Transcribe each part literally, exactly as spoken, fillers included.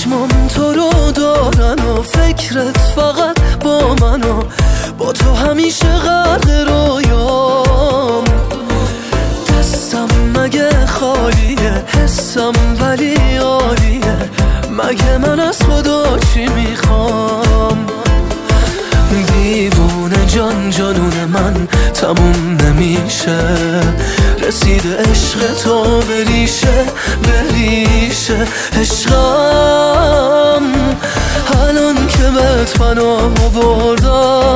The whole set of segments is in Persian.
چشمام تو رو دارن و فکرت فقط با من و با تو همیشه غرق رویام. دستم مگه خالیه، حسم ولی عالیه، مگه من از خدا چی میخوام؟ دیوونه جان جانون من تموم نمیشه، رسیده عشق تو بریشه بریشه. عشقم الان که بهت پناه آوردم،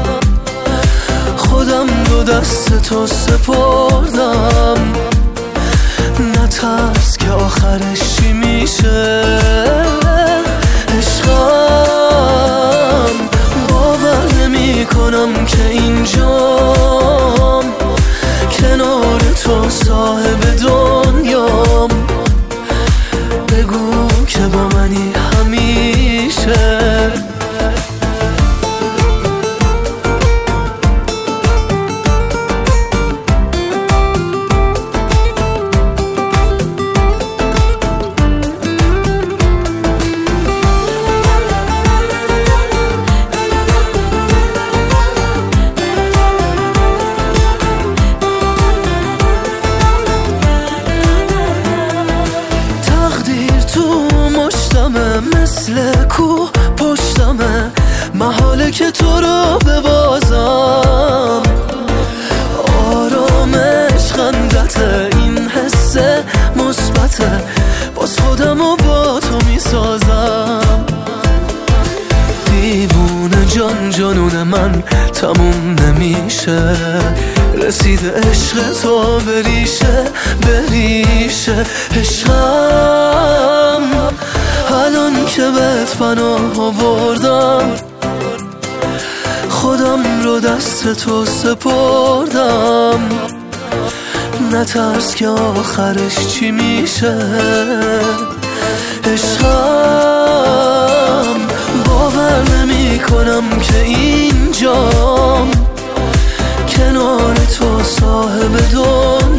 خودم دو دست تو سپردم. نترس که آخرش چی میشه. عشقم باور نمی کنم که اینجام، کنار تو صاحب دنیام. بگو که با منی همیشه. مثل کوه پشتمه، محاله که تو رو ببازم. آرامش خندته، این حس مثبته، باز خودمو با تو میسازم. دیوونه جان جانون من تموم نمیشه، رسیده عشق تو بریشه بریشه. عشقم الان که بهت پناه آوردم، خودم رو دست تو سپردم. نترس که آخرش چی میشه. عشقم باور نمی کنم که اینجام، کنار تو صاحب دنیا.